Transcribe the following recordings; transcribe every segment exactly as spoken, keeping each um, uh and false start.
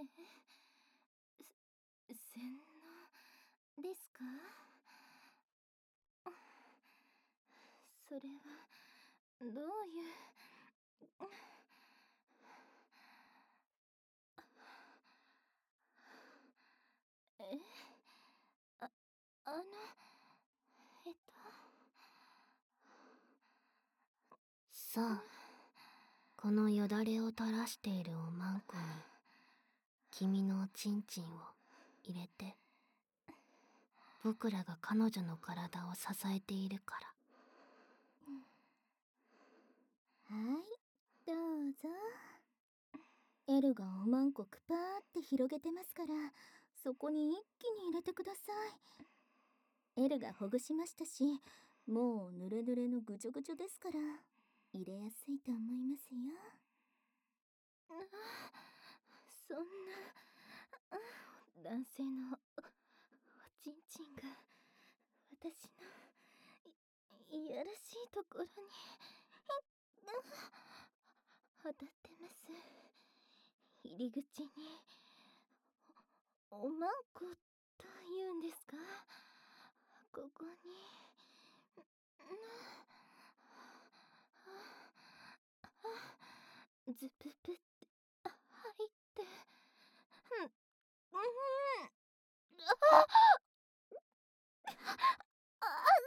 え、す、洗脳ですか？それはどういうえ、あ、あの、えっとさあ、このよだれを垂らしているおまんこに君のおちんちんを入れて。僕らが彼女の体を支えているから。 はい、どうぞ。エルがおまんこくぱーって広げてますから、そこに一気に入れてください。エルがほぐしましたし、もうぬれぬれのぐちょぐちょですから、入れやすいと思いますよ。 そんな男性のおちんちんが私の い, いやらしいところに当たってます。入り口におまんこと言うんですか？ここにズププって入ってうんうんああ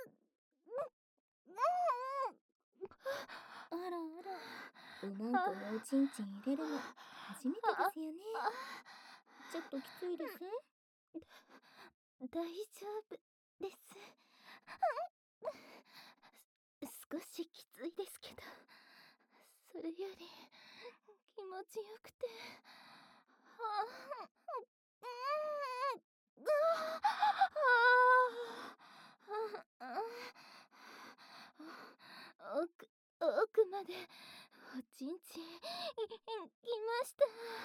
あらあら、おまんこにおちんちん入れるの初めてですよね。ちょっときついです？ 大丈夫です。少しきついですけど、それより気持ちよくて、奥奥までおちんちんいきました。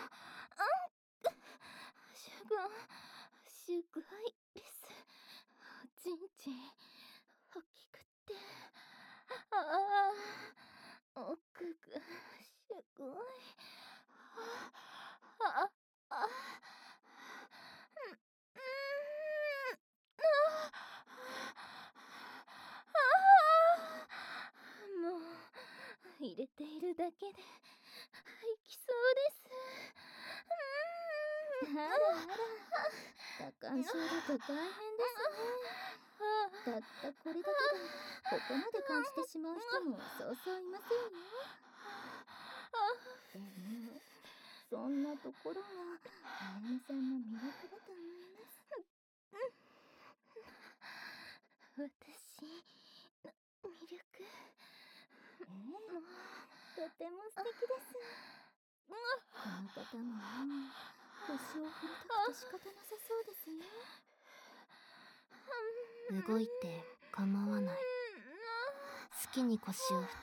すごすごいです。おちんちん大きくて、ああ奥がすごい。あああもう入れているだけで吐きそうです。 あらあら、多感症だと大変ですね。たったこれだけでここまで感じてしまう人もそうそういませんよ。でもそんなところがあやめさんの魅力だと思います。 私の魅力、 ええ、とても素敵です。この方ももう腰を振りたくて仕方なさそうですよ。 動いて構わない。好きに腰を振って。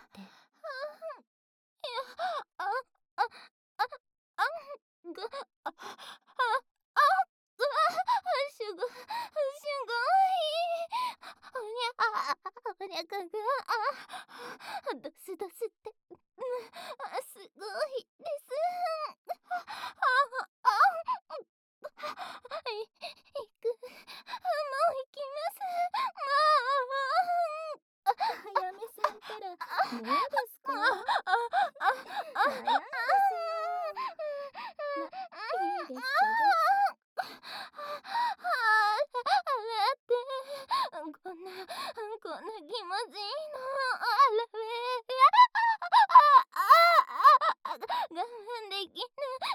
あ、あ、あ、あ、が、あ、あ、あ、うわ、すご、すごい。おにゃ、あ、おにゃかが、あ、ドスドスって、うん、あ、すごいです。あ、あ、い、行く。もう行きます。 あやめさんったらもうですか？ あ、あ、あ、あ、 早いですよ。ま、いいですけど。 こんな、こんな気持ちいいの、あらべ、我慢できない。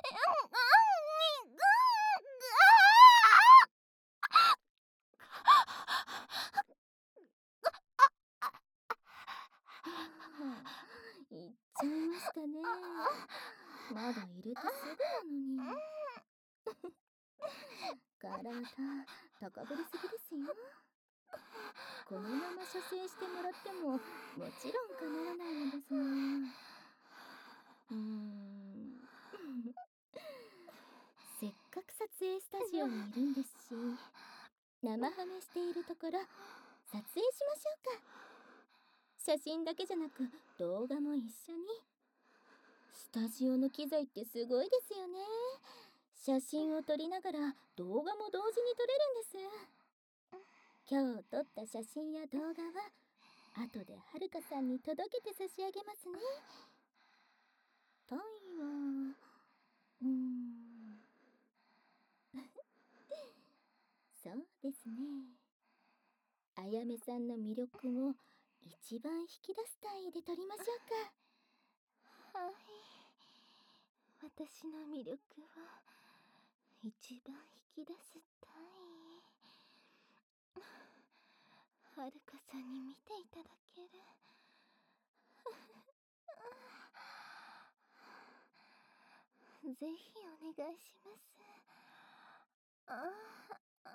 いっちゃいましたね。まだ入れてすぐなのに。体高ぶりすぎですよ。このまま射精してもらってももちろん構わないのですが、うーんせっかく撮影スタジオにいるんですし、生ハメしているところ撮影しましょうか。写真だけじゃなく動画も一緒に。スタジオの機材ってすごいですよね。 写真を撮りながら動画も同時に撮れるんです。今日撮った写真や動画は後ではるかさんに届けて差し上げますね。タイはうーんそうですね。あやめさんの魅力を一番引き出す単位で撮りましょうか。 はい。私の魅力を一番引き出す単位。はるかさんに見ていただける。ぜひお願いします。ああ、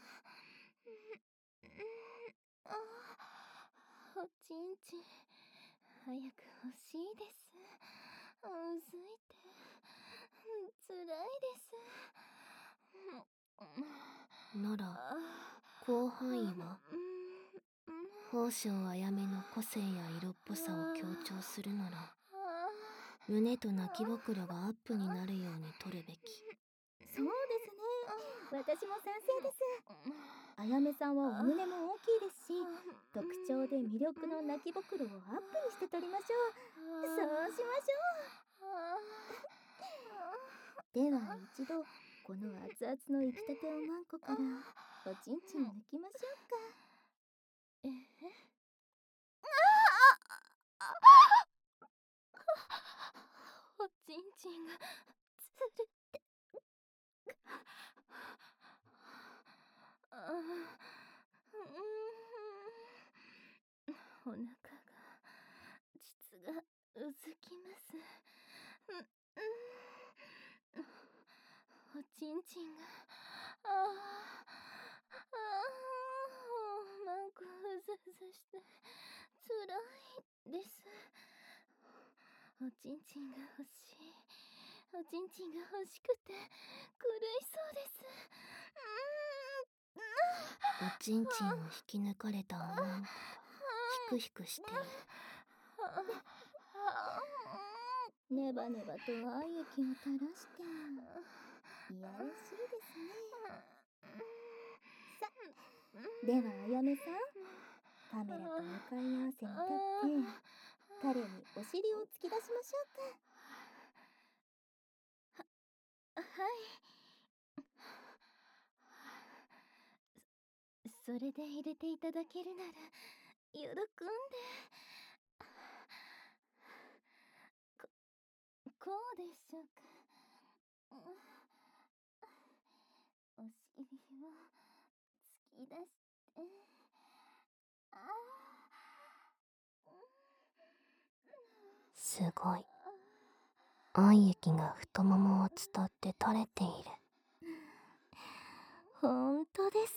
あおちんちん早く欲しいです。うずいてつらいです。 なら広範囲は宝生あやめの個性や色っぽさを強調するなら胸と泣きぼくろがアップになるように撮るべき。 そうですね。私も賛成です。あやめさんはお胸も大きいですし、特徴で魅力の泣きぼくろをアップにして撮りましょう。そうしましょう。では一度この熱々の生きたておまんこからおちんちんを抜きましょうか。 えおちんちんがつるってあお腹が膣がうずきます。おちんちんがあああおまんこうずうずしてつらいです。おちんちんが欲しい。おちんちんが欲しくて狂いそうです。 おちんちんを引き抜かれたおまんこがヒクヒクしている。 ネバネバと愛液を垂らしていやらしいですね。さではあやめさん、カメラと向かい合わせに立って彼にお尻を突き出しましょうか。は、はいそれで入れていただけるなら喜んで。ここうでしょうか。お尻を突き出してあすごい。愛液が太ももを伝って垂れている。 ほんとです。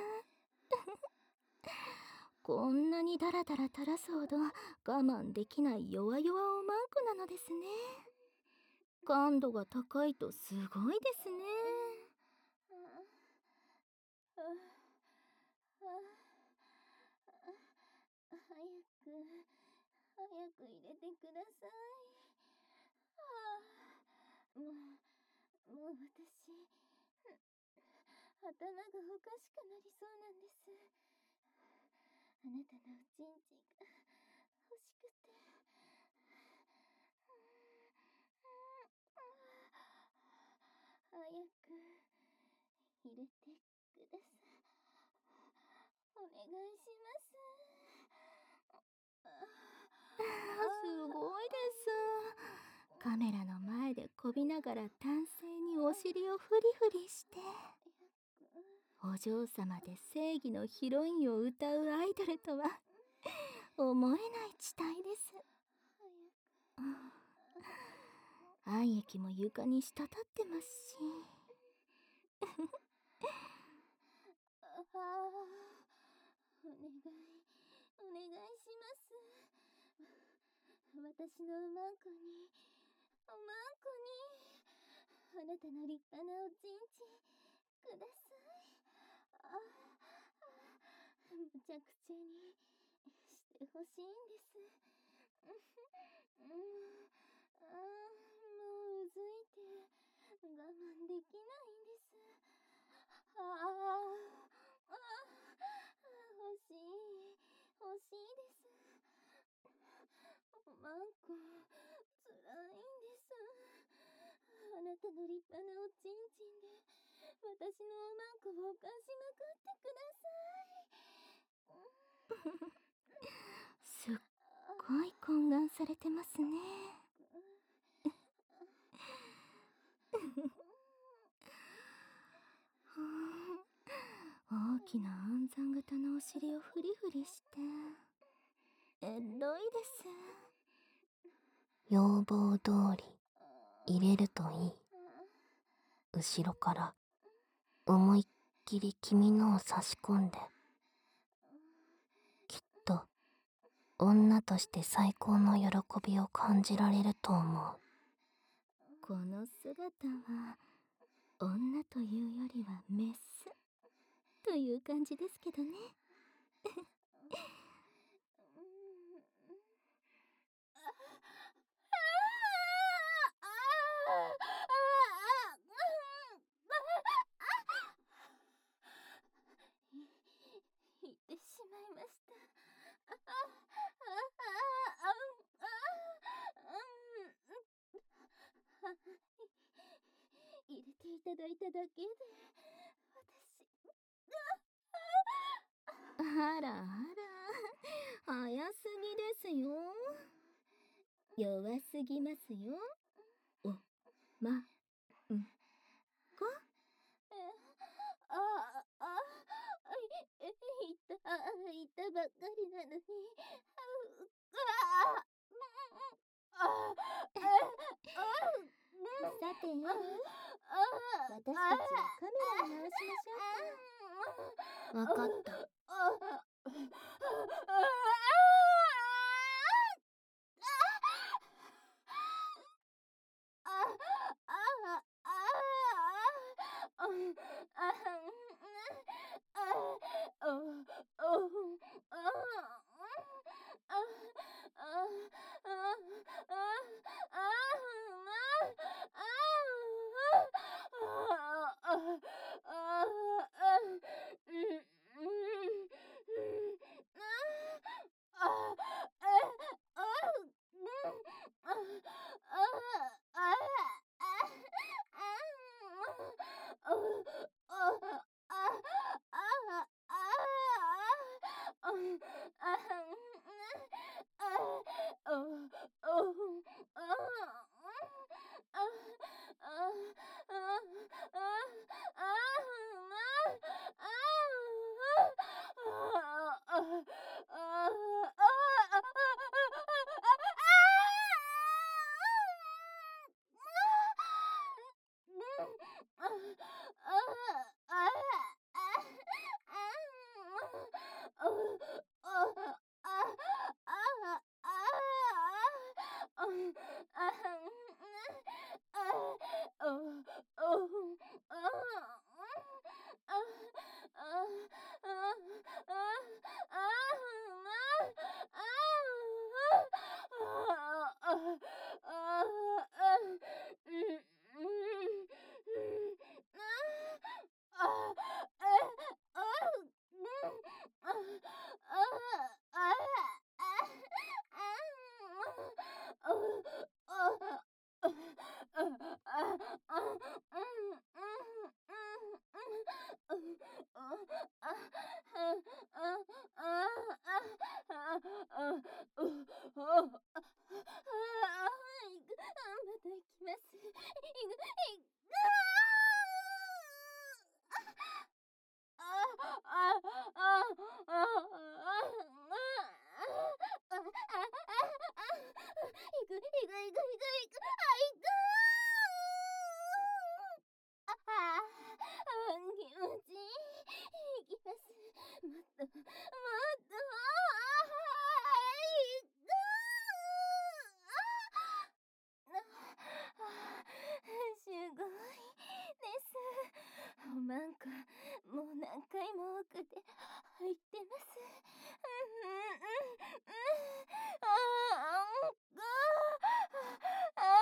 こんなにダラダラ垂らすほど我慢できない弱々おまんこなのですね。感度が高いとすごいですね。 早く早く入れてください。はあ、もうもう私頭がおかしくなりそうなんです。あなたのおちんちんが欲しくて。早く入れてください。お願いします。 すごいです。カメラの前でこびながら男性にお尻をフリフリしてお嬢様で正義のヒロインを歌うアイドルとは思えない地帯です。愛液も床に滴ってますしああ、お願いお願いします。私のおまんこにおまんこにあなたの立派なおちんちんください。ああ、むちゃくちゃにしてほしいんです。うん、ああ、もううずいて我慢できなああ、ああ、欲しい、欲しいです。おまんこ、つらいんです。あなたの立派なおちんちんで、私のおまんこを犯しまくってください。 すっごい懇願されてますね。大きな暗算型のお尻をフリフリして、エロいです。 要望通り入れるといい。後ろから思いっきり君のを差し込んで、きっと女として最高の喜びを感じられると思う。 この姿は女というよりはメスという感じですけどね。 言ってしまいました。ああああああ入れていただいただけで私あらあら、早すぎですよ。弱すぎますよ。おまんこ。 あああいいたいたばっかりなのにああさて、エル、私たちはカメラに直しましょうか。 わかった。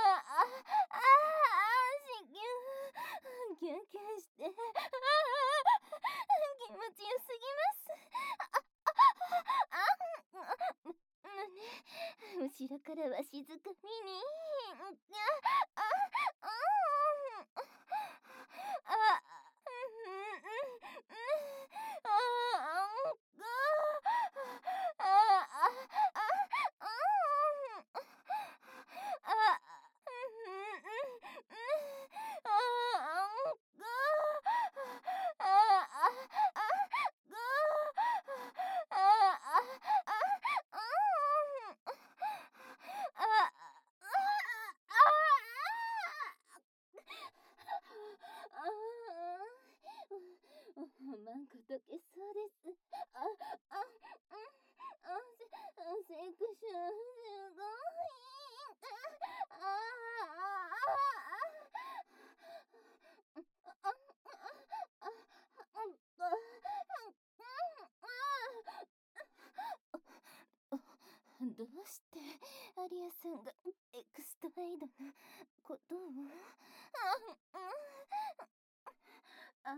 キュンキュンしてからは静かにに。あああああマンコ溶けそうです。あ、あ、うん、あ、せ、セクションすごい。あ、あ、あ、あ、どうしてアリアさんがエクストライドのことを？あ、あ、あ、あ、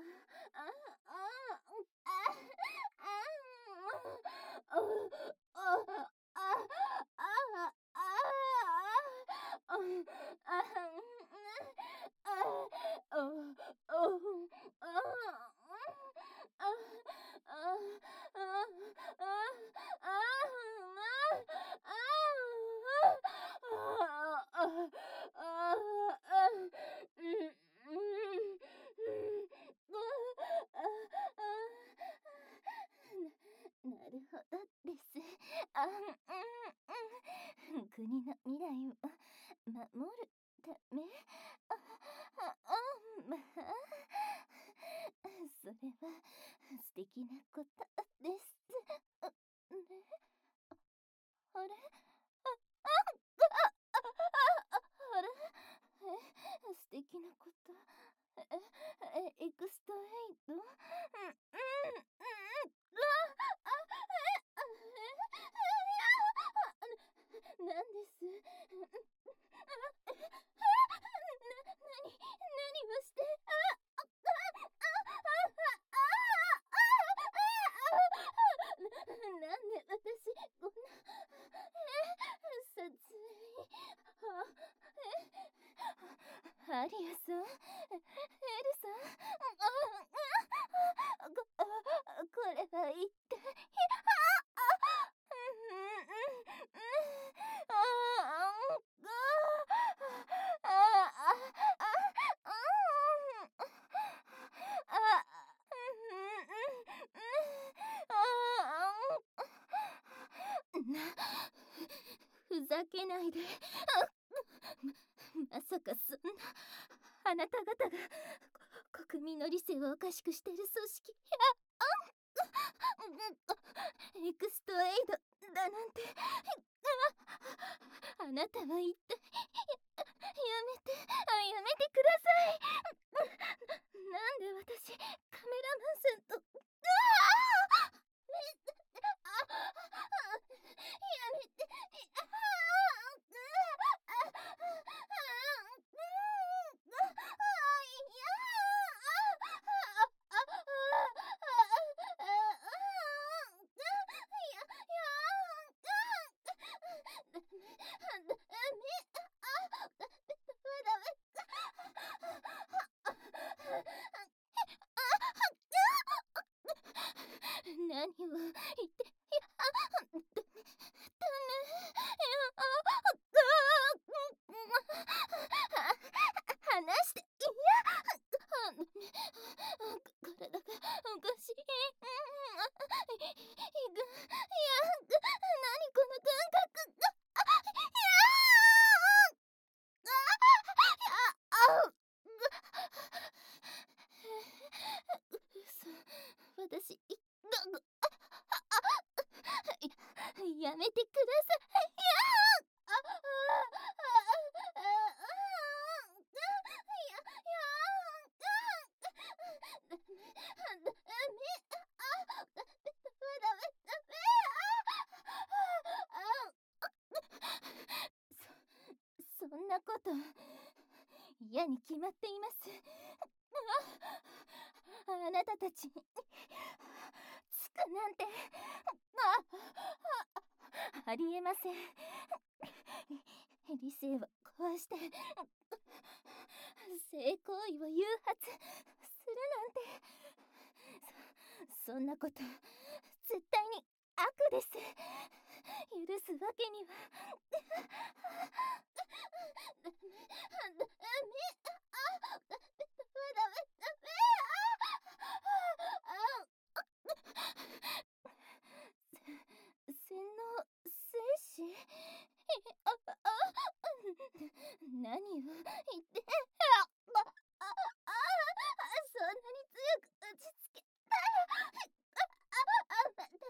なるほどです。あ、うん、うん、国の未来を守るため。あ、あ、あ、まあ、それは素敵なことです。あ、ね、あれ、あ、あ、あ、あ、あ、あれ、え、素敵なこと。え、え、エクストレイト？うん、うん、うん、あ、あ、え、あ、え、なんです。な、なに、何をして、あ、あ、な、なんで私、こんな、え、撮影、あ、え、アリアさん、エルさん、あ、あ、こ、あ、これは一体、あ、あ、うん、うん、うん、あ、あ、あ、あ、な、ふざけないで。ま、まさかそんな、あなた方がこ国民の理性をおかしくしてる組織、あ、あ、エクストエイドだなんて。あ、あなたは一体、や、やめて、あ、やめてください。な、なんで私、カメラマンさんと、ああ！あ、あ、やめて、ああ、あ、あ、いや、あ、あ、あ、や、や、ダメ、ダメ、あ、ダメ、何を言って、いや、ダメ、ダメ、いや、あ、あ、話して、いや、あ、体がおかしい。うん、あ、い、いぐ、いや、何この感覚。あ、いやー、あ、あ、あ、嘘、私、い、が、あ、あ、や、やめてください。いやー、あ、あ、あ、あ、あ、いや、いやー、ダメ、ダメ、あ、ダメ、ダメ、ダメ、あ、そ、そんなこと、嫌に決まっています。あ、あなたたちに、つくなんて、あ、あ、ありえません。 理性を壊して性行為を誘発するなんて、そそんなこと絶対に悪です。許すわけにはダメダメダメあダメダメダメあ洗脳精子ああ何を言ってあああそんなに強く打ちつけたらああまたいい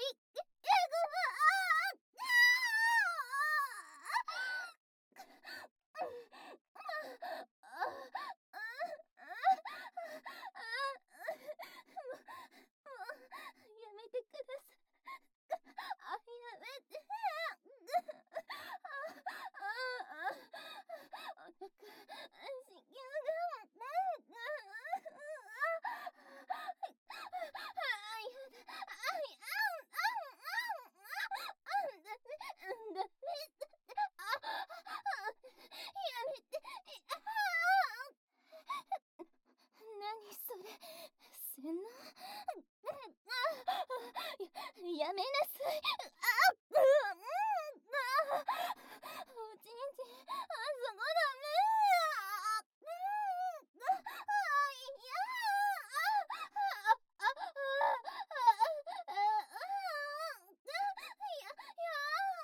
やめてください。あ、やめて。お腹、子宮何それ、洗脳や、やめなさい。あっ、うん、あ、おちんちん、あそこダメ。あ、うん、あ、いや、あ、あ、あ、あ、あ、いや、いや、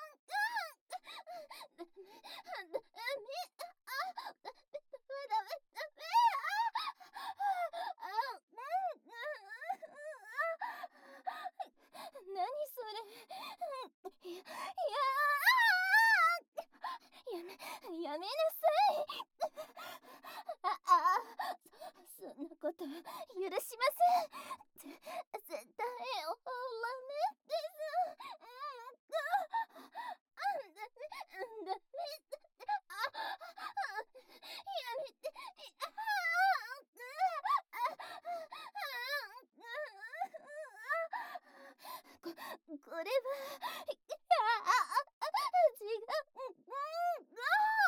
ダメ、ダメ、あ、ダメ、ダメ、ダメ、あ、何それ。いや、いややめ、やめなさい。あ、あ、そ、そんなこと許しません。ぜ、絶対おダメです。うん、あ、ダメ、ダメ、あ、やめて、こ、これは、あ、あ、違う、うん、あ、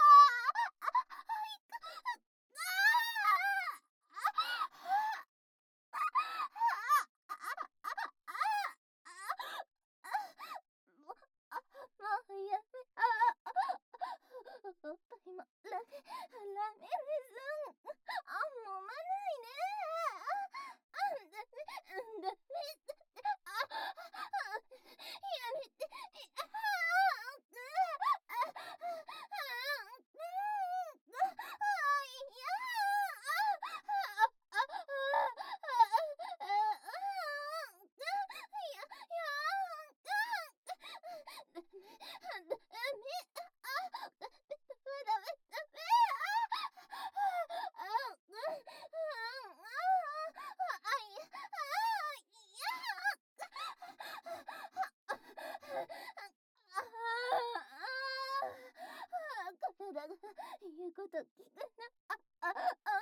もうやめ、あ、おっぱいもラメ、ラメです。あ、揉まないね。あ、ダメ、ダメ、あ、やめて、あ、体が言うこと聞くな。あ、あ、あ、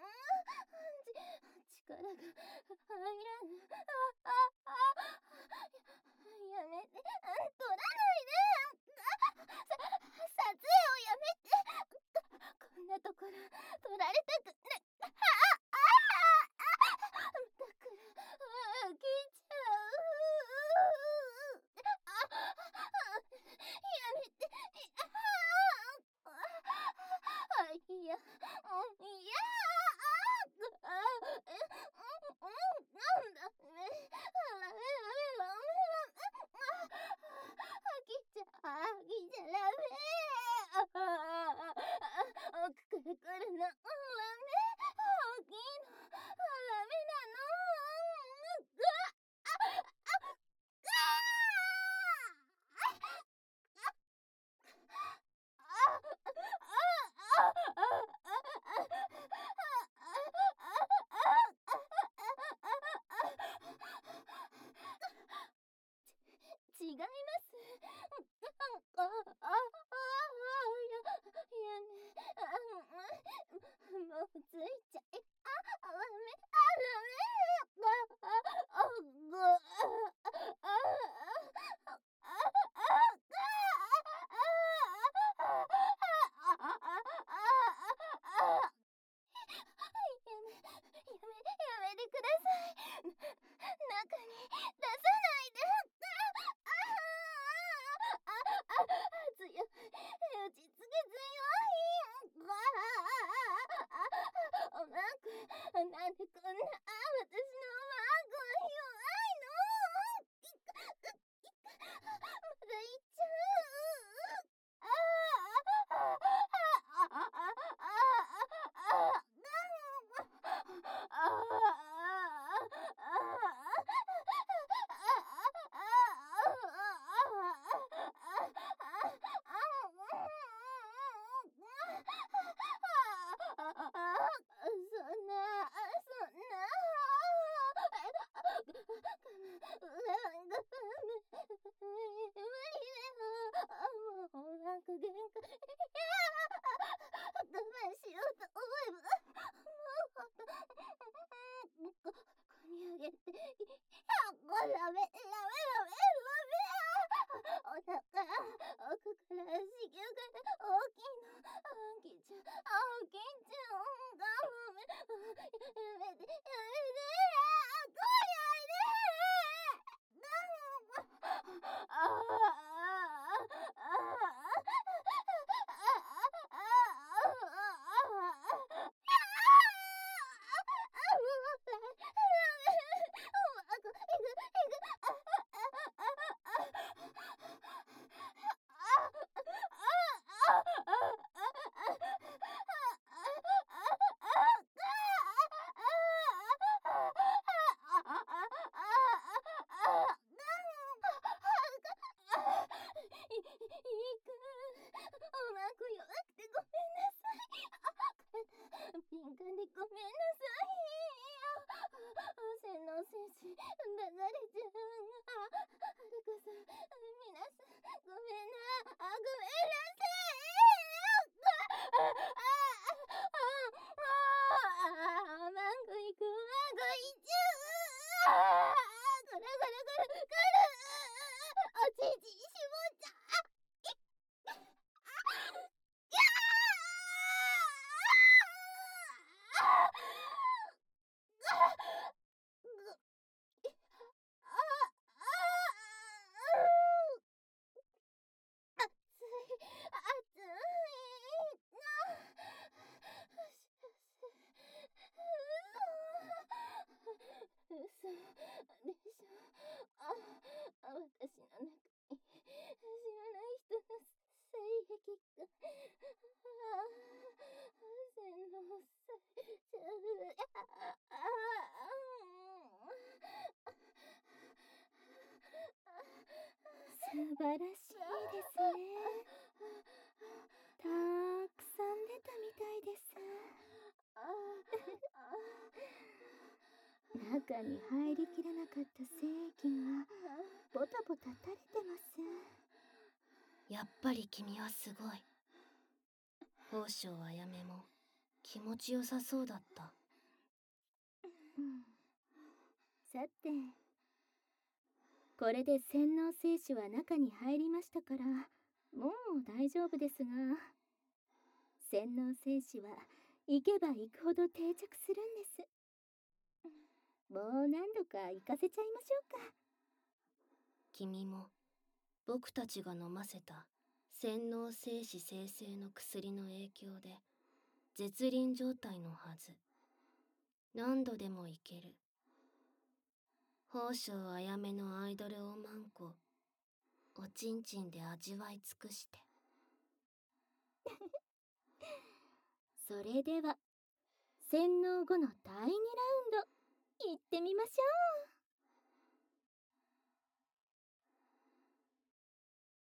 ち、力が入らぬ。あ、あ、あ、やめて、取らないで。あ、さ、撮影をやめて。こんなところ撮られたくな、あ、あ、あ、だから飽きちゃう。あ、やめて。あ、いや、うん、いや、あ、あ、え、うん、うん、なんだね。ラメ、ラメ、ラメ、ラメ、飽きちゃ、飽きちゃラメ。あ、あ、あ、奥から来るの、ラメ、大きいの、ラメなの。違います。あ、あ、あ、あ、や、やね、あ、もうついちゃい、あ、ラメ、あ、ラメ、あ、あ、あ、ご、あ、あ、あ、あ、あ、あ、あ、あ、 なんでこんな、あ、私のマークは弱いの。まだいっちゃう。ああああああああ素晴らしいですね。たくさん出たみたいです。中に入りきらなかった精液がポタポタ垂れてます。 やっぱり君はすごい。宝生あやめも気持ちよさそうだった。 うん、さて、これで洗脳精子は中に入りましたから、もう大丈夫ですが、洗脳精子は行けば行くほど定着するんです。もう何度か行かせちゃいましょうか。 君も僕たちが飲ませた洗脳精子生成の薬の影響で絶倫状態のはず。何度でもいける。宝生あやめのアイドルおまんこ、おちんちんで味わい尽くして。 それでは洗脳後のだいにラウンド行ってみましょう。